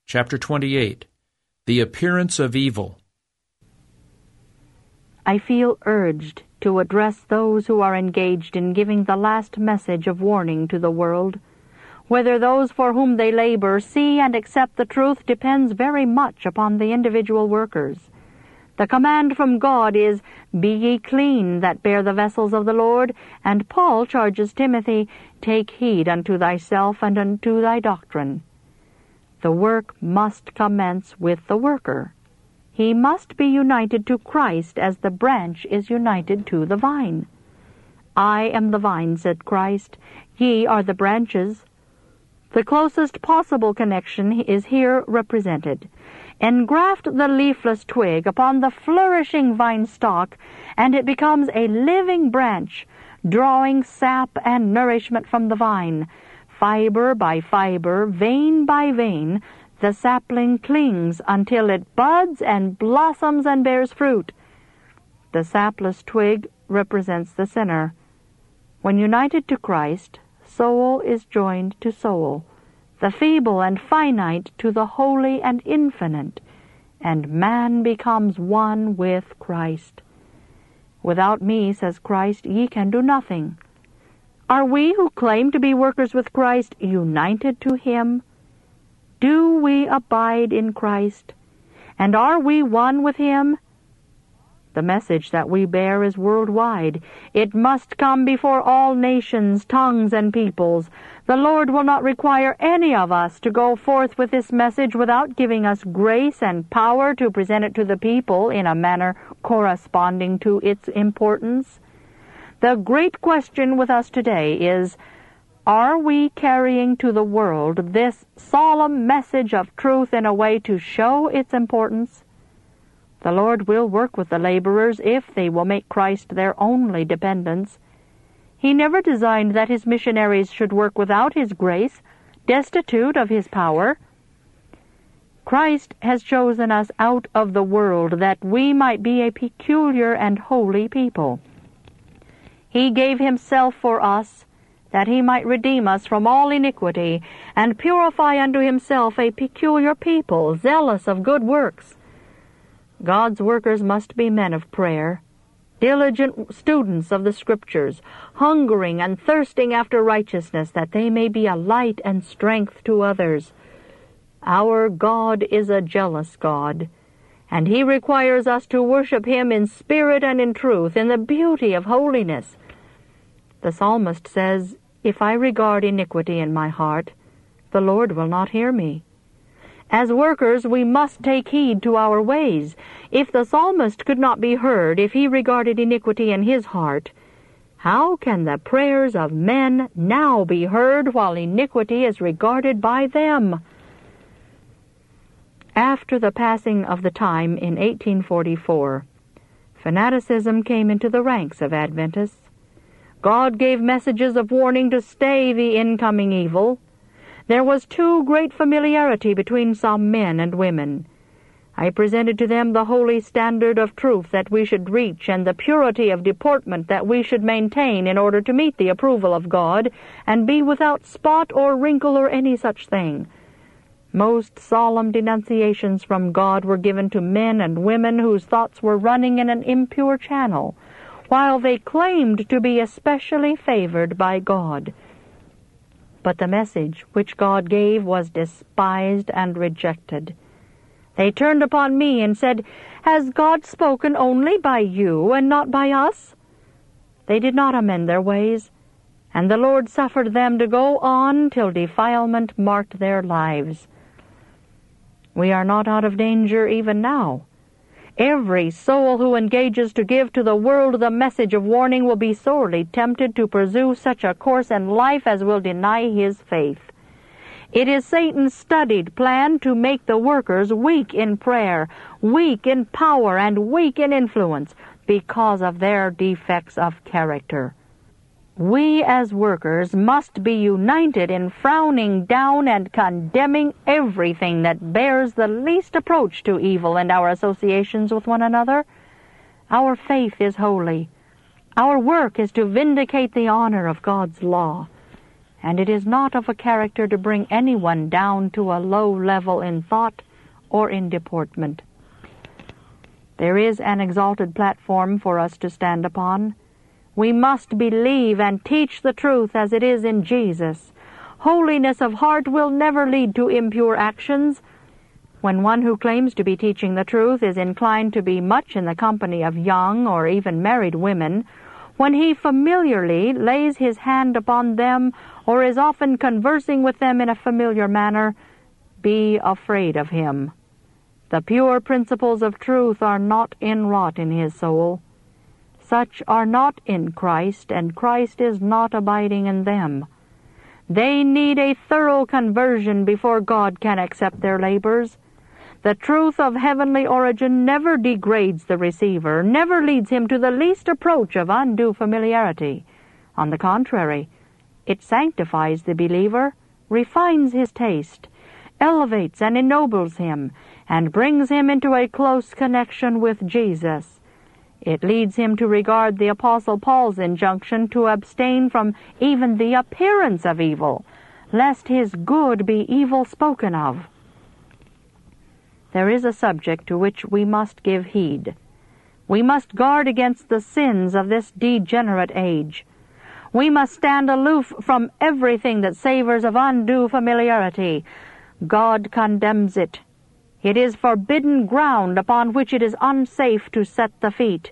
Chapter 28. The Appearance of Evil. I feel urged to address those who are engaged in giving the last message of warning to the world. Whether those for whom they labor see and accept the truth depends very much upon the individual workers. The command from God is, "Be ye clean that bear the vessels of the Lord," and Paul charges Timothy, "Take heed unto thyself and unto thy doctrine." The work must commence with the worker. He must be united to Christ as the branch is united to the vine. "I am the vine," said Christ, "ye are the branches." The closest possible connection is here represented. Engraft the leafless twig upon the flourishing vine stalk, and it becomes a living branch, drawing sap and nourishment from the vine. Fiber by fiber, vein by vein, the sapling clings until it buds and blossoms and bears fruit. The sapless twig represents the sinner. When united to Christ, soul is joined to soul, the feeble and finite to the holy and infinite, and man becomes one with Christ. "Without me," says Christ, "ye can do nothing." Are we who claim to be workers with Christ united to Him? Do we abide in Christ? And are we one with Him? The message that we bear is worldwide. It must come before all nations, tongues, and peoples. The Lord will not require any of us to go forth with this message without giving us grace and power to present it to the people in a manner corresponding to its importance. The great question with us today is, are we carrying to the world this solemn message of truth in a way to show its importance? The Lord will work with the laborers if they will make Christ their only dependence. He never designed that His missionaries should work without His grace, destitute of His power. Christ has chosen us out of the world that we might be a peculiar and holy people. He gave Himself for us, that He might redeem us from all iniquity, and purify unto Himself a peculiar people, zealous of good works. God's workers must be men of prayer, diligent students of the Scriptures, hungering and thirsting after righteousness, that they may be a light and strength to others. Our God is a jealous God, and He requires us to worship Him in spirit and in truth, in the beauty of holiness. The psalmist says, "If I regard iniquity in my heart, the Lord will not hear me." As workers, we must take heed to our ways. If the psalmist could not be heard if he regarded iniquity in his heart, how can the prayers of men now be heard while iniquity is regarded by them? After the passing of the time in 1844, fanaticism came into the ranks of Adventists. God gave messages of warning to stay the incoming evil. There was too great familiarity between some men and women. I presented to them the holy standard of truth that we should reach, and the purity of deportment that we should maintain in order to meet the approval of God, and be without spot or wrinkle or any such thing. Most solemn denunciations from God were given to men and women whose thoughts were running in an impure channel, while they claimed to be especially favored by God. But the message which God gave was despised and rejected. They turned upon me and said, "Has God spoken only by you and not by us?" They did not amend their ways, and the Lord suffered them to go on till defilement marked their lives. We are not out of danger even now. Every soul who engages to give to the world the message of warning will be sorely tempted to pursue such a course in life as will deny his faith. It is Satan's studied plan to make the workers weak in prayer, weak in power, and weak in influence because of their defects of character. We as workers must be united in frowning down and condemning everything that bears the least approach to evil in our associations with one another. Our faith is holy. Our work is to vindicate the honor of God's law. and it is not of a character to bring anyone down to a low level in thought or in deportment. There is an exalted platform for us to stand upon. We must believe and teach the truth as it is in Jesus. Holiness of heart will never lead to impure actions. When one who claims to be teaching the truth is inclined to be much in the company of young or even married women, when he familiarly lays his hand upon them or is often conversing with them in a familiar manner, be afraid of him. The pure principles of truth are not inwrought in his soul. Such are not in Christ, and Christ is not abiding in them. They need a thorough conversion before God can accept their labors. The truth of heavenly origin never degrades the receiver, never leads him to the least approach of undue familiarity. On the contrary, it sanctifies the believer, refines his taste, elevates and ennobles him, and brings him into a close connection with Jesus. It leads him to regard the Apostle Paul's injunction to abstain from even the appearance of evil, lest his good be evil spoken of. There is a subject to which we must give heed. We must guard against the sins of this degenerate age. We must stand aloof from everything that savors of undue familiarity. God condemns it. It is forbidden ground upon which it is unsafe to set the feet.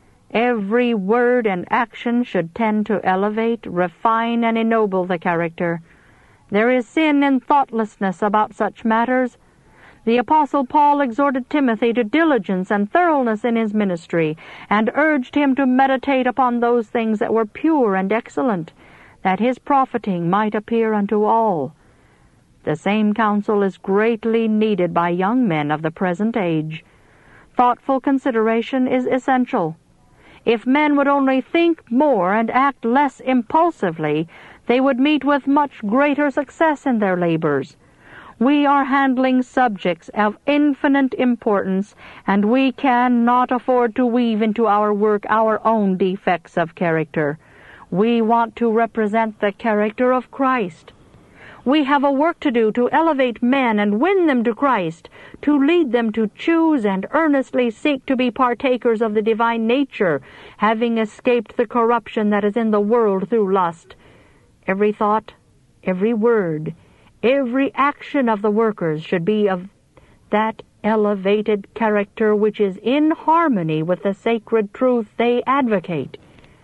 Every word and action should tend to elevate, refine, and ennoble the character. There is sin in thoughtlessness about such matters. The Apostle Paul exhorted Timothy to diligence and thoroughness in his ministry, and urged him to meditate upon those things that were pure and excellent, that his profiting might appear unto all. The same counsel is greatly needed by young men of the present age. Thoughtful consideration is essential. If men would only think more and act less impulsively, they would meet with much greater success in their labors. We are handling subjects of infinite importance, and we cannot afford to weave into our work our own defects of character. We want to represent the character of Christ. We have a work to do to elevate men and win them to Christ, to lead them to choose and earnestly seek to be partakers of the divine nature, having escaped the corruption that is in the world through lust. Every thought, every word, every action of the workers should be of that elevated character which is in harmony with the sacred truth they advocate.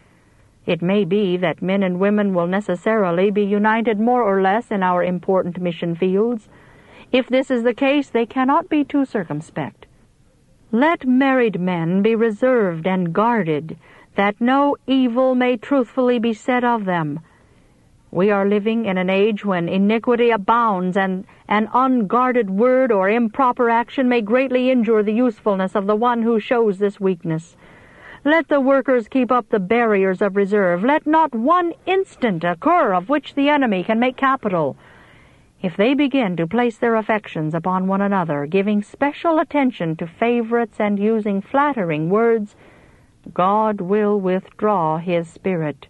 It may be that men and women will necessarily be united more or less in our important mission fields. If this is the case, they cannot be too circumspect. Let married men be reserved and guarded, that no evil may truthfully be said of them. We are living in an age when iniquity abounds, and an unguarded word or improper action may greatly injure the usefulness of the one who shows this weakness. Let the workers keep up the barriers of reserve. Let not one instant occur of which the enemy can make capital. If they begin to place their affections upon one another, giving special attention to favorites and using flattering words, God will withdraw His Spirit.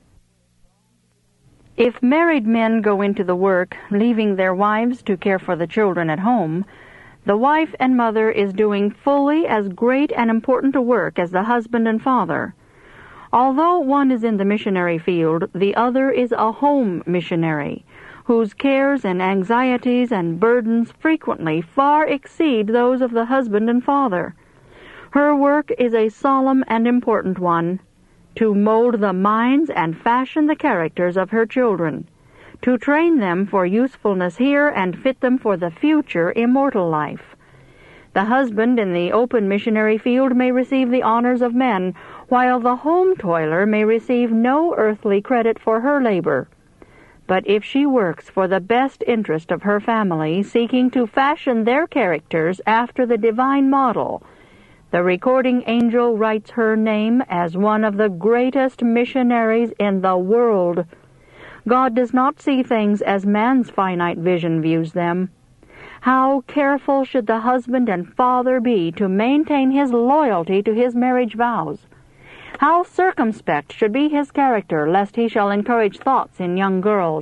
If married men go into the work, leaving their wives to care for the children at home, the wife and mother is doing fully as great and important a work as the husband and father. Although one is in the missionary field, the other is a home missionary, whose cares and anxieties and burdens frequently far exceed those of the husband and father. Her work is a solemn and important one, to mold the minds and fashion the characters of her children, to train them for usefulness here and fit them for the future immortal life. The husband in the open missionary field may receive the honors of men, while the home toiler may receive no earthly credit for her labor. But if she works for the best interest of her family, seeking to fashion their characters after the divine model, the recording angel writes her name as one of the greatest missionaries in the world. God does not see things as man's finite vision views them. How careful should the husband and father be to maintain his loyalty to his marriage vows? How circumspect should be his character, lest he shall encourage thoughts in young girls,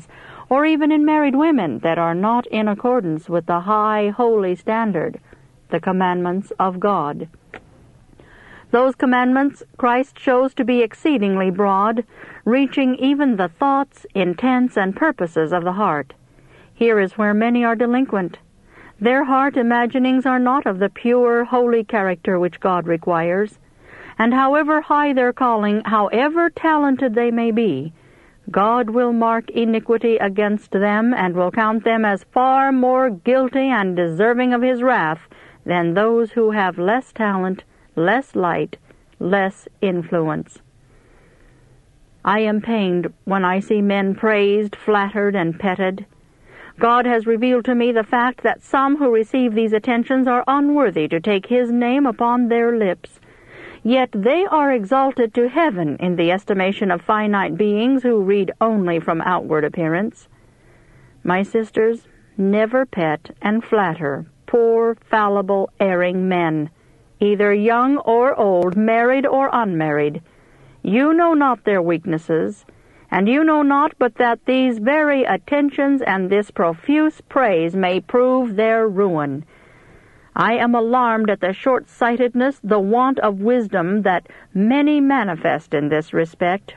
or even in married women that are not in accordance with the high, holy standard, the commandments of God. Those commandments Christ shows to be exceedingly broad, reaching even the thoughts, intents, and purposes of the heart. Here is where many are delinquent. Their heart imaginings are not of the pure, holy character which God requires, and however high their calling, however talented they may be, God will mark iniquity against them and will count them as far more guilty and deserving of His wrath than those who have less talent, less light, less influence. I am pained when I see men praised, flattered, and petted. God has revealed to me the fact that some who receive these attentions are unworthy to take His name upon their lips. Yet they are exalted to heaven in the estimation of finite beings who read only from outward appearance. My sisters, never pet and flatter poor, fallible, erring men, either young or old, married or unmarried. You know not their weaknesses, and you know not but that these very attentions and this profuse praise may prove their ruin. I am alarmed at the short-sightedness, the want of wisdom that many manifest in this respect.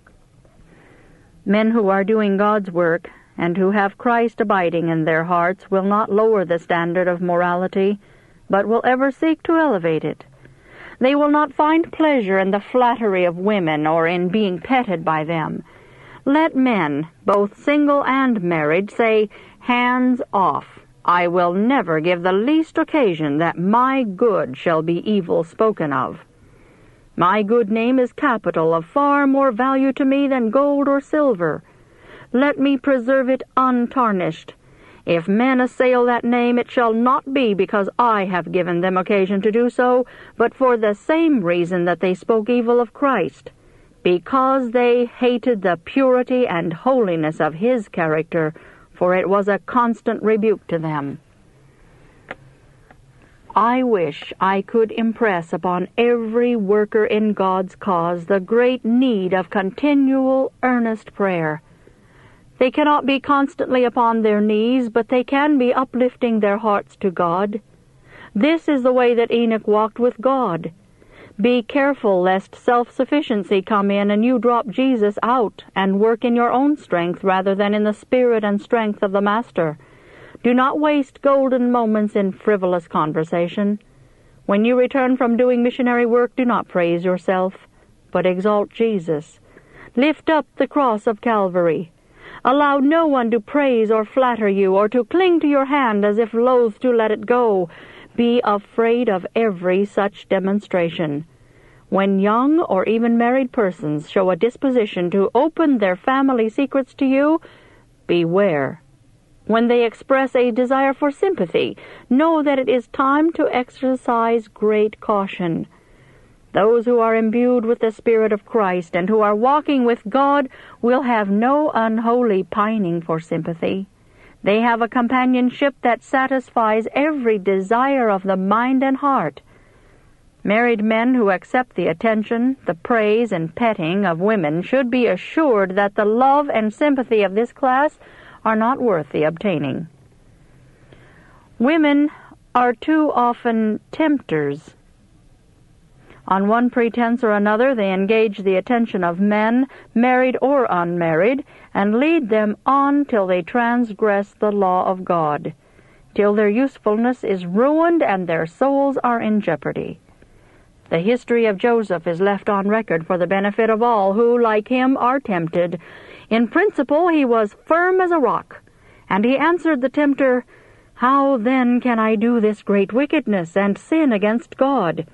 Men who are doing God's work and who have Christ abiding in their hearts will not lower the standard of morality, but will ever seek to elevate it. They will not find pleasure in the flattery of women or in being petted by them. Let men, both single and married, say, "Hands off. I will never give the least occasion that my good shall be evil spoken of. My good name is capital of far more value to me than gold or silver. Let me preserve it untarnished. If men assail that name, it shall not be because I have given them occasion to do so, but for the same reason that they spoke evil of Christ, because they hated the purity and holiness of His character, for it was a constant rebuke to them." I wish I could impress upon every worker in God's cause the great need of continual, earnest prayer. They cannot be constantly upon their knees, but they can be uplifting their hearts to God. This is the way that Enoch walked with God. Be careful lest self-sufficiency come in and you drop Jesus out and work in your own strength rather than in the spirit and strength of the Master. Do not waste golden moments in frivolous conversation. When you return from doing missionary work, do not praise yourself, but exalt Jesus. Lift up the cross of Calvary. Allow no one to praise or flatter you or to cling to your hand as if loath to let it go. Be afraid of every such demonstration. When young or even married persons show a disposition to open their family secrets to you, beware. When they express a desire for sympathy, know that it is time to exercise great caution. Those who are imbued with the Spirit of Christ and who are walking with God will have no unholy pining for sympathy. They have a companionship that satisfies every desire of the mind and heart. Married men who accept the attention, the praise, and petting of women should be assured that the love and sympathy of this class are not worth the obtaining. Women are too often tempters. On one pretense or another, they engage the attention of men, married or unmarried, and lead them on till they transgress the law of God, till their usefulness is ruined and their souls are in jeopardy. The history of Joseph is left on record for the benefit of all who, like him, are tempted. In principle he was firm as a rock, and he answered the tempter, "How then can I do this great wickedness and sin against God?"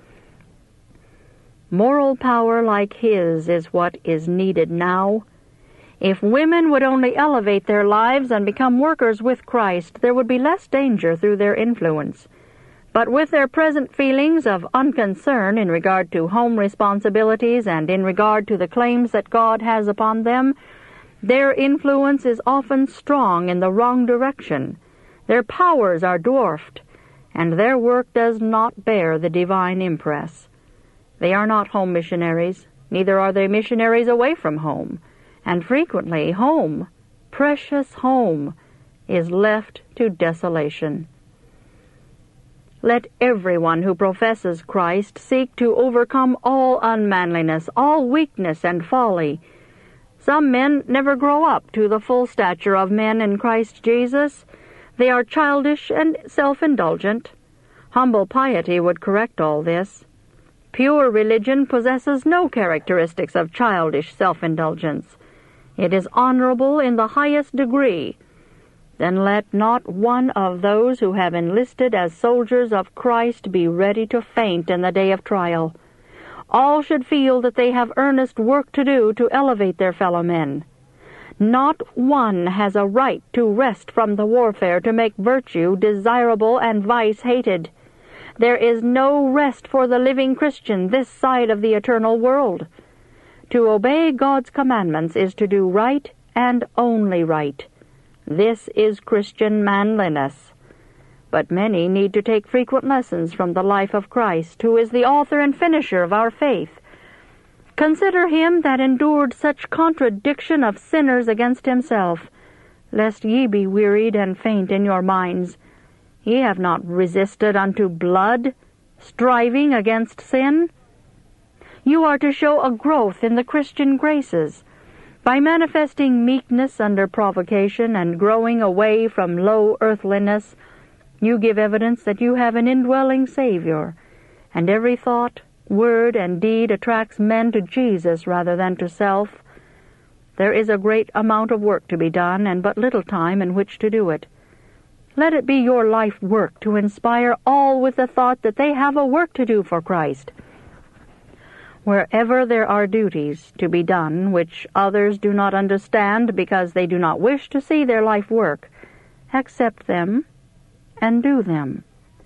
Moral power like his is what is needed now. If women would only elevate their lives and become workers with Christ, there would be less danger through their influence. But with their present feelings of unconcern in regard to home responsibilities and in regard to the claims that God has upon them, their influence is often strong in the wrong direction. Their powers are dwarfed, and their work does not bear the divine impress. They are not home missionaries, neither are they missionaries away from home, and frequently home precious home is left to desolation. Let everyone who professes Christ seek to overcome all unmanliness, all weakness and folly. Some men never grow up to the full stature of men in Christ Jesus. They are childish and self-indulgent. Humble piety would correct all this. Pure religion possesses no characteristics of childish self-indulgence. It is honorable in the highest degree. Then let not one of those who have enlisted as soldiers of Christ be ready to faint in the day of trial. All should feel that they have earnest work to do to elevate their fellow men. Not one has a right to rest from the warfare to make virtue desirable and vice hated. There is no rest for the living Christian this side of the eternal world. To obey God's commandments is to do right and only right. This is Christian manliness. But many need to take frequent lessons from the life of Christ, who is the author and finisher of our faith. Consider him that endured such contradiction of sinners against himself, lest ye be wearied and faint in your minds. Ye have not resisted unto blood, striving against sin. You are to show a growth in the Christian graces, by manifesting meekness under provocation and growing away from low earthliness. You give evidence that you have an indwelling Savior, and every thought, word, and deed attracts men to Jesus rather than to self. There is a great amount of work to be done, and but little time in which to do it. Let it be your life work to inspire all with the thought that they have a work to do for Christ. Wherever there are duties to be done which others do not understand because they do not wish to see their life work, accept them and do them.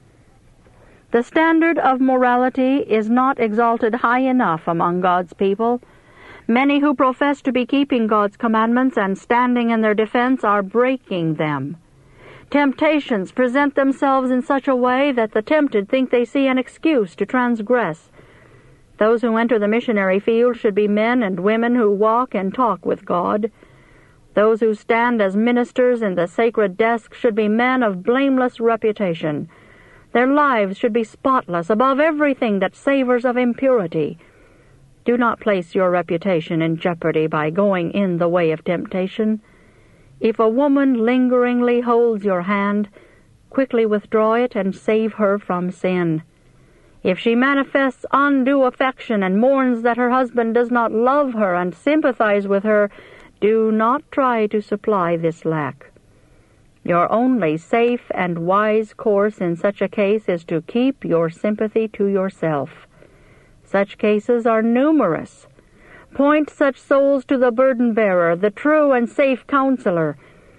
The standard of morality is not exalted high enough among God's people. Many who profess to be keeping God's commandments and standing in their defense are breaking them. Temptations present themselves in such a way that the tempted think they see an excuse to transgress. Those who enter the missionary field should be men and women who walk and talk with God. Those who stand as ministers in the sacred desk should be men of blameless reputation. Their lives should be spotless above everything that savors of impurity. Do not place your reputation in jeopardy by going in the way of temptation. If a woman lingeringly holds your hand, quickly withdraw it and save her from sin. If she manifests undue affection and mourns that her husband does not love her and sympathize with her, do not try to supply this lack. Your only safe and wise course in such a case is to keep your sympathy to yourself. Such cases are numerous. Point such souls to the burden-bearer, the true and safe counselor.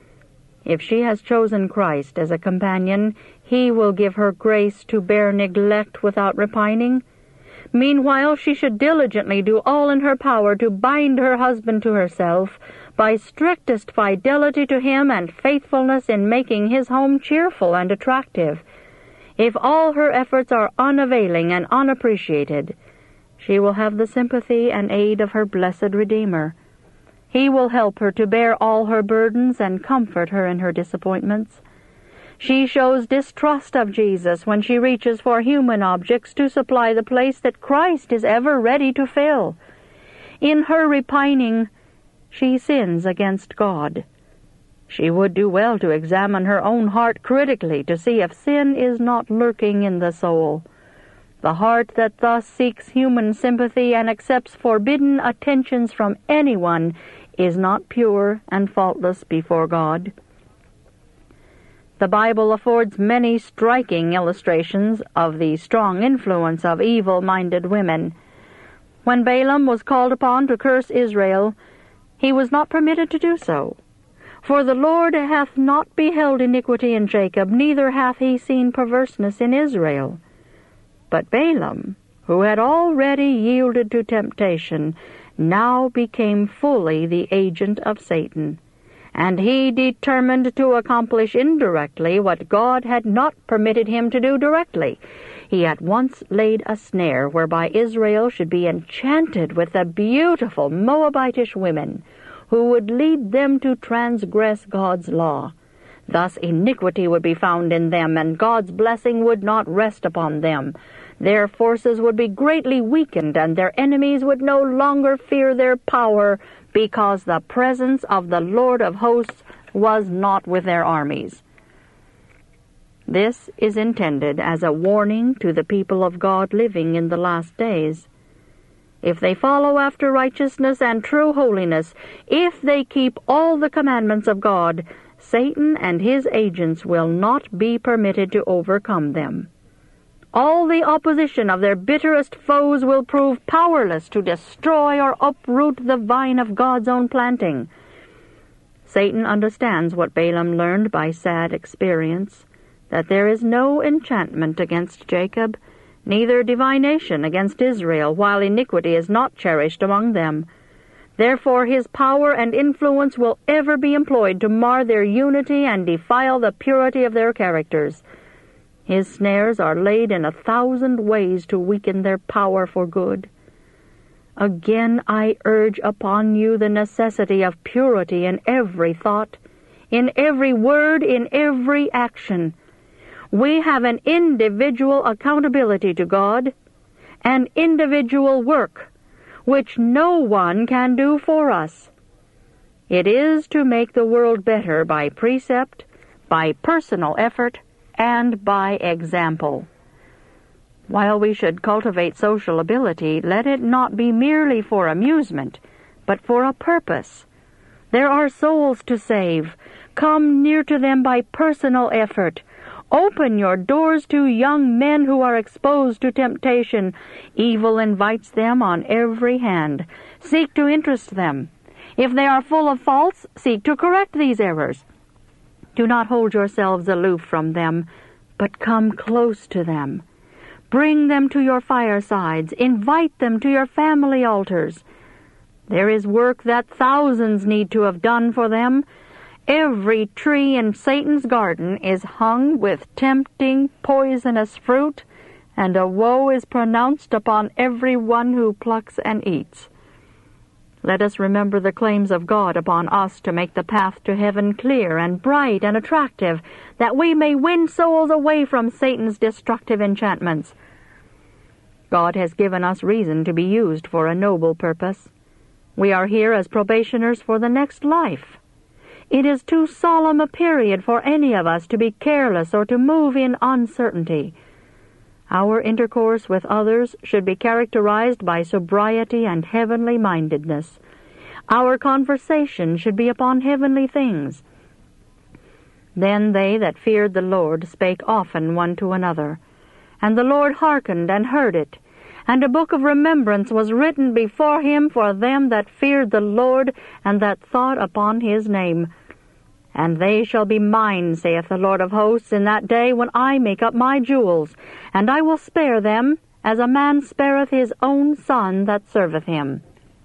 If she has chosen Christ as a companion, he will give her grace to bear neglect without repining. Meanwhile, she should diligently do all in her power to bind her husband to herself by strictest fidelity to him and faithfulness in making his home cheerful and attractive. If all her efforts are unavailing and unappreciated, she will have the sympathy and aid of her blessed Redeemer. He will help her to bear all her burdens and comfort her in her disappointments. She shows distrust of Jesus when she reaches for human objects to supply the place that Christ is ever ready to fill. In her repining, she sins against God. She would do well to examine her own heart critically to see if sin is not lurking in the soul. The heart that thus seeks human sympathy and accepts forbidden attentions from anyone is not pure and faultless before God. The Bible affords many striking illustrations of the strong influence of evil-minded women. When Balaam was called upon to curse Israel, he was not permitted to do so. For the Lord hath not beheld iniquity in Jacob, neither hath he seen perverseness in Israel. But Balaam, who had already yielded to temptation, now became fully the agent of Satan, and he determined to accomplish indirectly what God had not permitted him to do directly. He at once laid a snare whereby Israel should be enchanted with the beautiful Moabitish women, who would lead them to transgress God's law. Thus iniquity would be found in them, and God's blessing would not rest upon them. Their forces would be greatly weakened, and their enemies would no longer fear their power, because the presence of the Lord of hosts was not with their armies. This is intended as a warning to the people of God living in the last days. If they follow after righteousness and true holiness, if they keep all the commandments of God, Satan and his agents will not be permitted to overcome them. All the opposition of their bitterest foes will prove powerless to destroy or uproot the vine of God's own planting. Satan understands what Balaam learned by sad experience, that there is no enchantment against Jacob, neither divination against Israel, while iniquity is not cherished among them. Therefore his power and influence will ever be employed to mar their unity and defile the purity of their characters. His snares are laid in 1,000 ways to weaken their power for good. Again I urge upon you the necessity of purity in every thought, in every word, in every action. We have an individual accountability to God, an individual work, which no one can do for us. It is to make the world better by precept, by personal effort, and by example. While we should cultivate social ability, let it not be merely for amusement, but for a purpose. There are souls to save. Come near to them by personal effort. Open your doors to young men who are exposed to temptation. Evil invites them on every hand. Seek to interest them. If they are full of faults, seek to correct these errors. Do not hold yourselves aloof from them, but come close to them. Bring them to your firesides. Invite them to your family altars. There is work that thousands need to have done for them. Every tree in Satan's garden is hung with tempting, poisonous fruit, and a woe is pronounced upon every one who plucks and eats. Let us remember the claims of God upon us to make the path to heaven clear and bright and attractive, that we may win souls away from Satan's destructive enchantments. God has given us reason to be used for a noble purpose. We are here as probationers for the next life. It is too solemn a period for any of us to be careless or to move in uncertainty. Our intercourse with others should be characterized by sobriety and heavenly mindedness. Our conversation should be upon heavenly things. Then they that feared the Lord spake often one to another, and the Lord hearkened and heard it. And a book of remembrance was written before him for them that feared the Lord, and that thought upon his name. And they shall be mine, saith the Lord of hosts, in that day when I make up my jewels, and I will spare them, as a man spareth his own son that serveth him.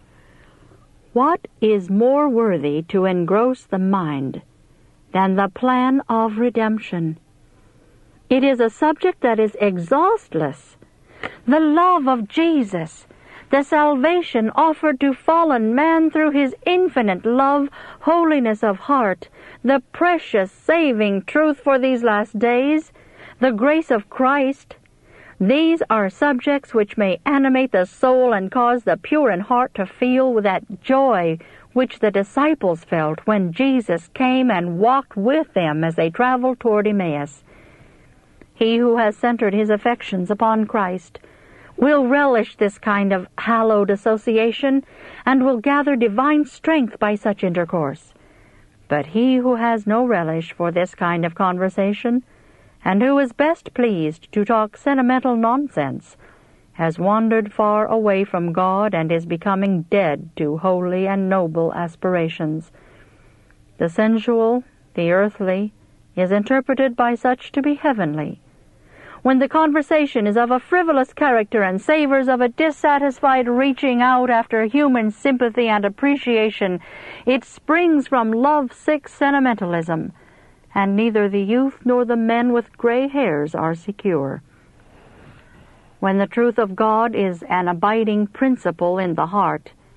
What is more worthy to engross the mind than the plan of redemption? It is a subject that is exhaustless. The love of Jesus, the salvation offered to fallen man through his infinite love, holiness of heart, the precious saving truth for these last days, the grace of Christ, these are subjects which may animate the soul and cause the pure in heart to feel with that joy which the disciples felt when Jesus came and walked with them as they traveled toward Emmaus. He who has centered his affections upon Christ will relish this kind of hallowed association and will gather divine strength by such intercourse. But he who has no relish for this kind of conversation, and who is best pleased to talk sentimental nonsense, has wandered far away from God and is becoming dead to holy and noble aspirations. The sensual, the earthly, is interpreted by such to be heavenly. When the conversation is of a frivolous character and savors of a dissatisfied reaching out after human sympathy and appreciation, it springs from love-sick sentimentalism, and neither the youth nor the men with gray hairs are secure. When the truth of God is an abiding principle in the heart,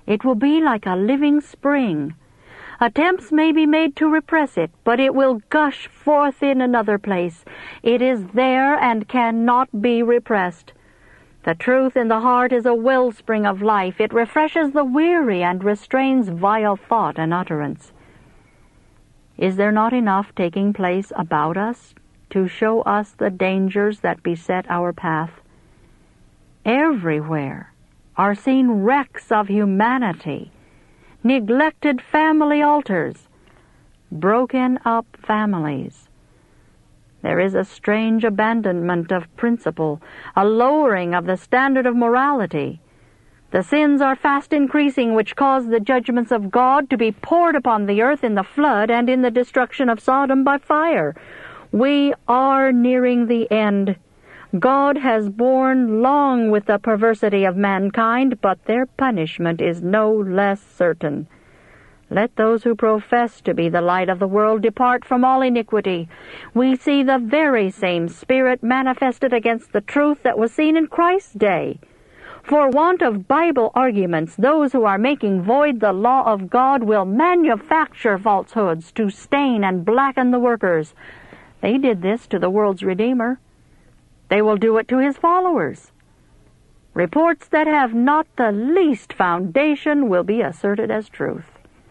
It will be like a living spring. Attempts may be made to repress it, but it will gush forth in another place. It is there and cannot be repressed. The truth in the heart is a wellspring of life. It refreshes the weary and restrains vile thought and utterance. Is there not enough taking place about us to show us the dangers that beset our path? Everywhere are seen wrecks of humanity, neglected family altars, broken up families. There is a strange abandonment of principle, a lowering of the standard of morality. The sins are fast increasing which cause the judgments of God to be poured upon the earth in the flood and in the destruction of Sodom by fire. We are nearing the end. God has borne long with the perversity of mankind, but their punishment is no less certain. Let those who profess to be the light of the world depart from all iniquity. We see the very same spirit manifested against the truth that was seen in Christ's day. For want of Bible arguments, those who are making void the law of God will manufacture falsehoods to stain and blacken the workers. They did this to the world's Redeemer. They will do it to his followers. Reports that have not the least foundation will be asserted as truth.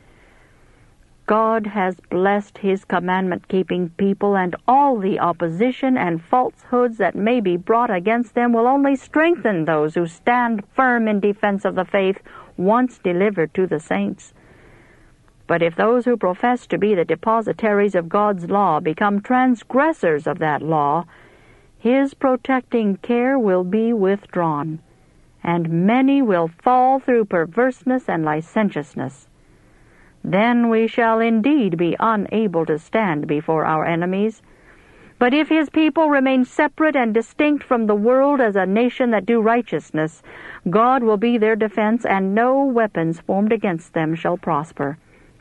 God has blessed his commandment-keeping people, and all the opposition and falsehoods that may be brought against them will only strengthen those who stand firm in defense of the faith once delivered to the saints. But if those who profess to be the depositaries of God's law become transgressors of that law, his protecting care will be withdrawn, and many will fall through perverseness and licentiousness. Then we shall indeed be unable to stand before our enemies. But if his people remain separate and distinct from the world as a nation that do righteousness, God will be their defense, and no weapons formed against them shall prosper.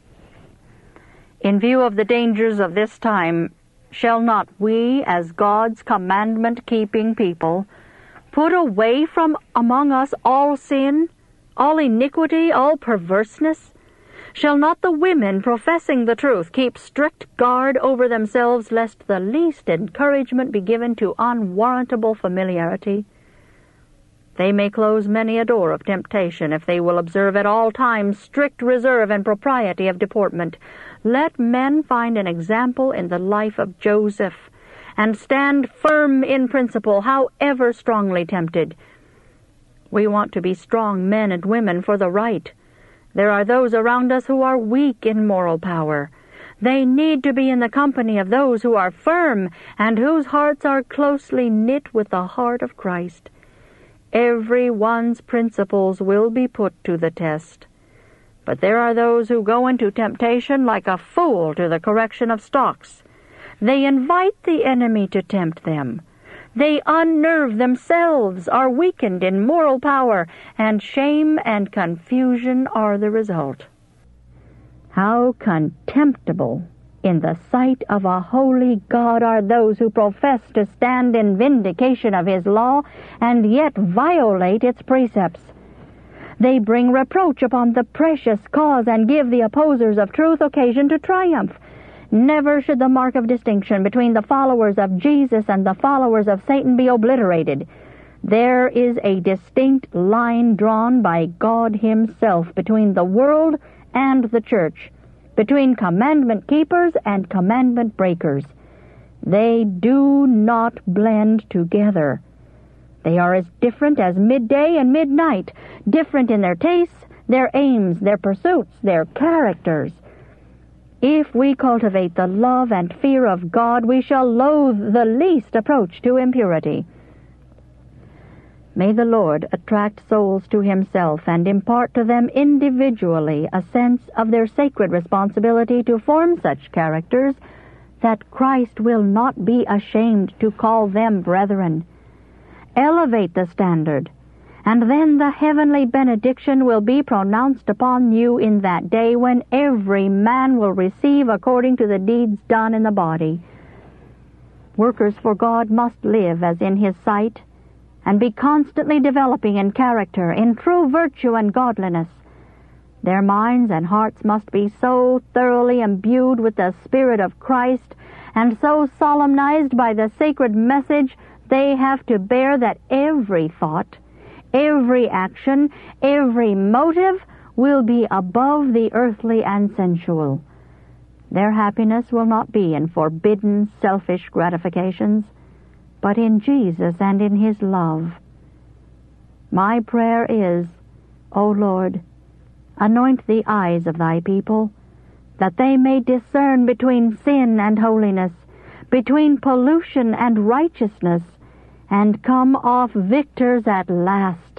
In view of the dangers of this time, shall not we, as God's commandment-keeping people, put away from among us all sin, all iniquity, all perverseness? Shall not the women professing the truth keep strict guard over themselves, lest the least encouragement be given to unwarrantable familiarity? They may close many a door of temptation if they will observe at all times strict reserve and propriety of deportment. Let men find an example in the life of Joseph, and stand firm in principle, however strongly tempted. We want to be strong men and women for the right. There are those around us who are weak in moral power. They need to be in the company of those who are firm and whose hearts are closely knit with the heart of Christ. Every one's principles will be put to the test. But there are those who go into temptation like a fool to the correction of stocks. They invite the enemy to tempt them. They unnerve themselves, are weakened in moral power, and shame and confusion are the result. How contemptible in the sight of a holy God are those who profess to stand in vindication of his law and yet violate its precepts. They bring reproach upon the precious cause and give the opposers of truth occasion to triumph. Never should the mark of distinction between the followers of Jesus and the followers of Satan be obliterated. There is a distinct line drawn by God himself between the world and the church, between commandment keepers and commandment breakers. They do not blend together. They are as different as midday and midnight, different in their tastes, their aims, their pursuits, their characters. If we cultivate the love and fear of God, we shall loathe the least approach to impurity. May the Lord attract souls to himself and impart to them individually a sense of their sacred responsibility to form such characters that Christ will not be ashamed to call them brethren. Elevate the standard, and then the heavenly benediction will be pronounced upon you in that day when every man will receive according to the deeds done in the body. Workers for God must live as in his sight, and be constantly developing in character, in true virtue and godliness. Their minds and hearts must be so thoroughly imbued with the Spirit of Christ and so solemnized by the sacred message they have to bear that every thought, every action, every motive will be above the earthly and sensual. Their happiness will not be in forbidden, selfish gratifications, but in Jesus and in His love. My prayer is, O Lord, anoint the eyes of Thy people, that they may discern between sin and holiness, between pollution and righteousness, and come off victors at last